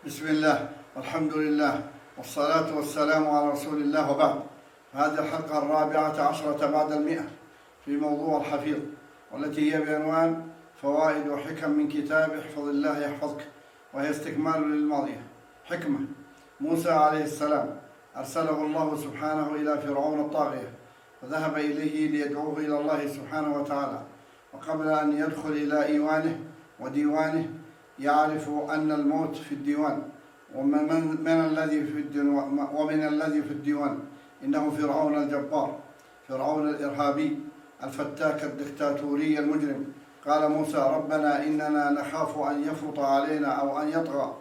بسم الله والحمد لله والصلاة والسلام على رسول الله، وبعد. هذه الحلقة 14 بعد 100 في موضوع الحفيظ، والتي هي بعنوان فوائد وحكم من كتاب احفظ الله يحفظك، وهي استكمال للماضية. حكمة: موسى عليه السلام أرسله الله سبحانه إلى فرعون الطاغية، فذهب إليه ليدعوه إلى الله سبحانه وتعالى، وقبل أن يدخل إلى إيوانه وديوانه يعرف أن الموت في الديوان، ومن الذي في الديوان إنه فرعون الجبار، فرعون الإرهابي الفتاك الدكتاتوري المجرم. قال موسى: ربنا إننا نخاف أن يفرط علينا أو أن يطغى،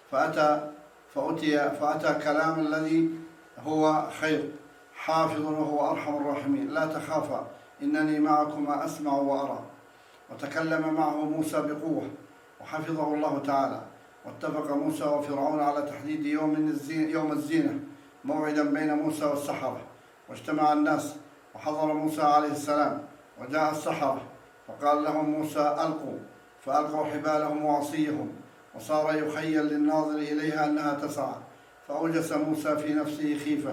فأتى كلام الذي هو خير حافظ وهو أرحم الراحمين: لا تخافا إنني معكما أسمع وأرى. وتكلم معه موسى بقوة وحفظه الله تعالى. واتفق موسى وفرعون على تحديد يوم الزينة، موعدا بين موسى والسحرة. واجتمع الناس وحضر موسى عليه السلام، وجاء السحرة فقال لهم موسى: ألقوا، فألقوا حبالهم وعصيهم، وصار يخيل للناظر إليها أنها تسعى، فأوجس موسى في نفسه خيفة،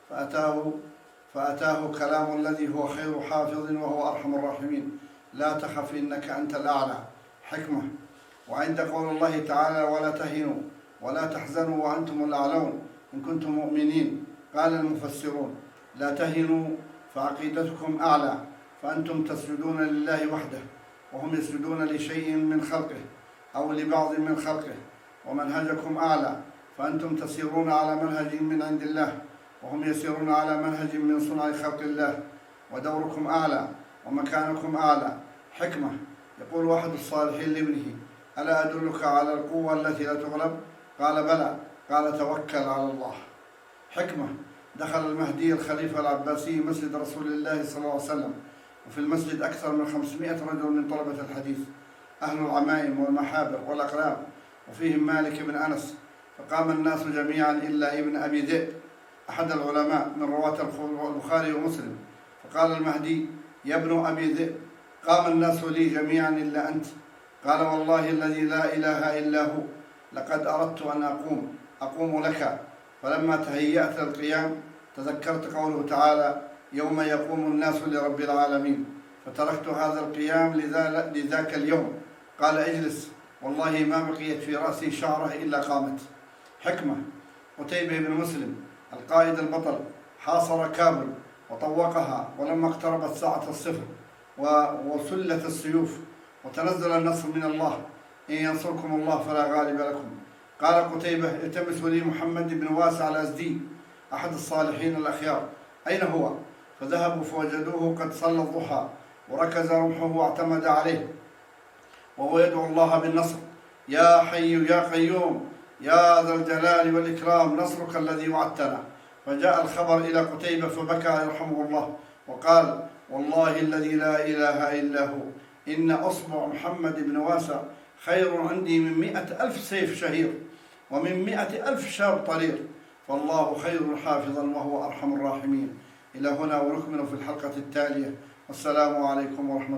فأتاه كلام الذي هو خير حافظ وهو أرحم الراحمين: لا تخف إنك أنت الأعلى. حكمة: وعند قول الله تعالى: ولا تهنوا ولا تحزنوا وأنتم الأعلون إن كنتم مؤمنين، قال المفسرون: لا تهنوا فعقيدتكم أعلى، فأنتم تسجدون لله وحده، وهم يسجدون لشيء من خلقه أو لبعض من خلقه. ومنهجكم أعلى، فأنتم تسيرون على منهج من عند الله، وهم يسيرون على منهج من صنع خلق الله. ودوركم أعلى ومكانكم أعلى. حكمة: يقول واحد الصالحين لابنه: ألا أدلك على القوة التي لا تغلب؟ قال: بلى. قال: توكل على الله. حكمة: دخل المهدي الخليفة العباسي مسجد رسول الله صلى الله عليه وسلم، وفي المسجد أكثر من 500 رجل من طلبة الحديث، أهل العمائم والمحابر والأقلام، وفيهم مالك بن أنس. فقام الناس جميعا إلا ابن أبي ذئب، أحد العلماء من رواة البخاري ومسلم. فقال المهدي: يا ابن أبي ذئب، قام الناس لي جميعا إلا أنت. قال: والله الذي لا إله إلا هو، لقد أردت أن أقوم لك، فلما تهيأت القيام تذكرت قوله تعالى: يوم يقوم الناس لرب العالمين، فتركت هذا القيام لذاك اليوم. قال: اجلس، والله ما بقيت في رأسي شعرة إلا قامت. حكمة: قتيبة بن مسلم القائد البطل حاصر كابل وطوقها، ولما اقتربت ساعة الصفر وسلت السيوف وتنزل النصر من الله: إن ينصركم الله فلا غالب لكم. قال قتيبة: التمسوا لي محمد بن واسع الأزدي، أحد الصالحين الأخيار، أين هو؟ فذهبوا فوجدوه قد صلى الضحى، وركز رمحه واعتمد عليه، وهو يدعو الله بالنصر: يا حي يا قيوم يا ذا الجلال والإكرام، نصرك الذي وعدتنا. فجاء الخبر إلى قتيبة فبكى يرحمه الله، وقال: والله الذي لا إله إلا هو، إن أصبع محمد بن واسع خير عندي من 100,000 سيف شهير، ومن 100,000 شاب طرير، فالله خير حافظا وهو أرحم الراحمين. إلى هنا، ونكمل في الحلقة التالية. والسلام عليكم ورحمة الله.